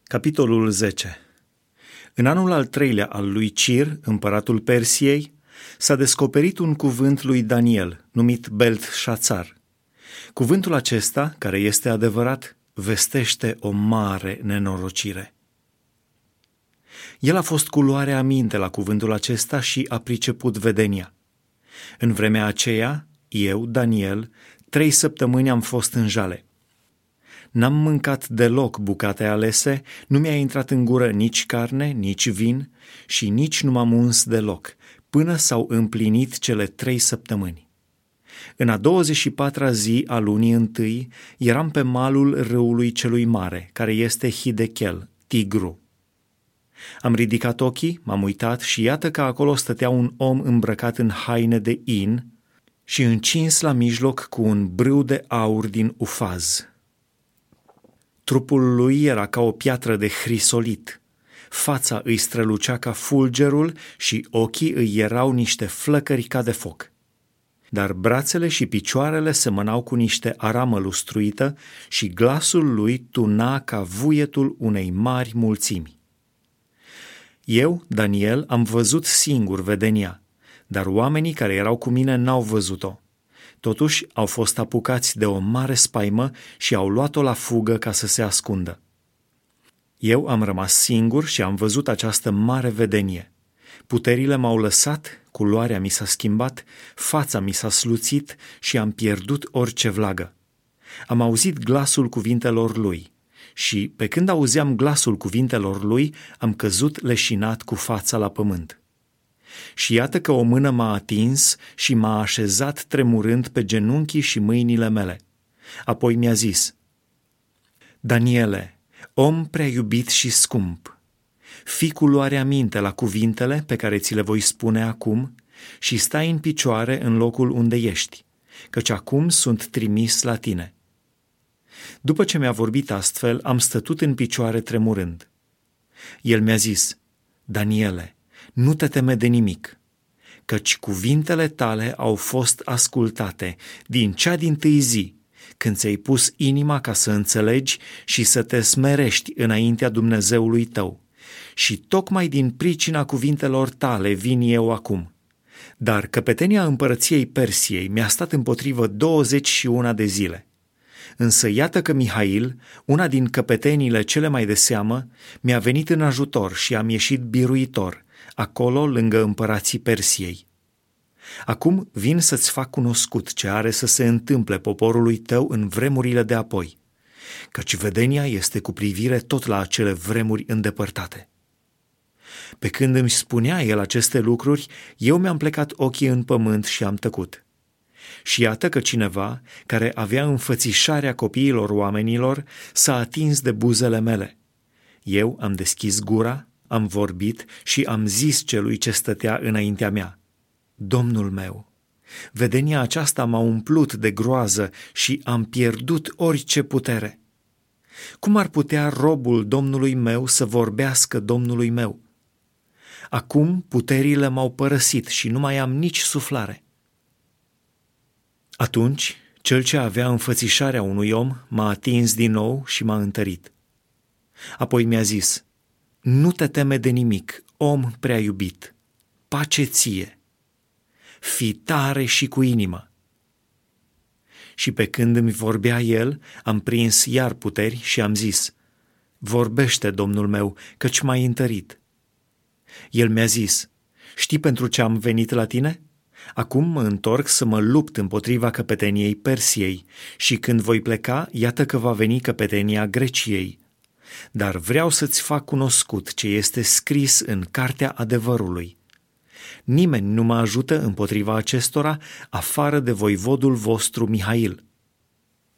Capitolul 10. În anul al treilea al lui Cir, împăratul Persiei, s-a descoperit un cuvânt lui Daniel, numit Beltșațar. Cuvântul acesta, care este adevărat, vestește o mare nenorocire. El a fost cu luarea aminte la cuvântul acesta și a priceput vedenia. În vremea aceea, eu, Daniel, 3 săptămâni am fost în jale. N-am mâncat deloc bucate alese, nu mi-a intrat în gură nici carne, nici vin și nici nu m-am uns deloc, până s-au împlinit cele 3 săptămâni. În a 24-a zi a lunii întâi eram pe malul râului celui mare, care este Hidechel, Tigru. Am ridicat ochii, m-am uitat și iată că acolo stătea un om îmbrăcat în haine de in și încins la mijloc cu un brâu de aur din Ufaz. Trupul lui era ca o piatră de hrisolit, fața îi strălucea ca fulgerul și ochii îi erau niște flăcări ca de foc. Dar brațele și picioarele semănau cu niște aramă lustruită și glasul lui tuna ca vuietul unei mari mulțimi. Eu, Daniel, am văzut singur vedenia, dar oamenii care erau cu mine n-au văzut-o. Totuși au fost apucați de o mare spaimă și au luat-o la fugă ca să se ascundă. Eu am rămas singur și am văzut această mare vedenie. Puterile m-au lăsat, culoarea mi s-a schimbat, fața mi s-a sluțit și am pierdut orice vlagă. Am auzit glasul cuvintelor lui și, pe când auzeam glasul cuvintelor lui, am căzut leșinat cu fața la pământ. Și iată că o mână m-a atins și m-a așezat tremurând pe genunchii și mâinile mele. Apoi mi-a zis: Daniele, om prea iubit și scump, fii cu luare aminte la cuvintele pe care ți le voi spune acum și stai în picioare în locul unde ești, căci acum sunt trimis la tine. După ce mi-a vorbit astfel, am stătut în picioare tremurând. El mi-a zis: Daniele, nu te teme de nimic, căci cuvintele tale au fost ascultate din cea dintâi zi, când ți-ai pus inima ca să înțelegi și să te smerești înaintea Dumnezeului tău. Și tocmai din pricina cuvintelor tale vin eu acum. Dar căpetenia împărăției Persiei mi-a stat împotrivă 21 de zile. Însă iată că Mihail, una din căpeteniile cele mai de seamă, mi-a venit în ajutor și am ieșit biruitor, acolo lângă împărații Persiei. Acum vin să-ți fac cunoscut ce are să se întâmple poporului tău în vremurile de apoi, căci vedenia este cu privire tot la acele vremuri îndepărtate. Pe când îmi spunea el aceste lucruri, eu mi-am plecat ochii în pământ și am tăcut. Și iată că cineva, care avea înfățișarea copiilor oamenilor, s-a atins de buzele mele. Eu am deschis gura, am vorbit și am zis celui ce stătea înaintea mea: Domnul meu, vedenia aceasta m-a umplut de groază și am pierdut orice putere. Cum ar putea robul Domnului meu să vorbească Domnului meu? Acum puterile m-au părăsit și nu mai am nici suflare. Atunci, cel ce avea înfățișarea unui om m-a atins din nou și m-a întărit. Apoi mi-a zis: Nu te teme de nimic, om prea iubit, pace ție, fii tare și cu inimă. Și pe când îmi vorbea el, am prins iar puteri și am zis: Vorbește, Domnul meu, căci m-ai întărit. El mi-a zis: Știi pentru ce am venit la tine? Acum mă întorc să mă lupt împotriva căpeteniei Persiei și când voi pleca, iată că va veni căpetenia Greciei. Dar vreau să-ți fac cunoscut ce este scris în cartea adevărului. Nimeni nu mă ajută împotriva acestora, afară de voivodul vostru Mihail.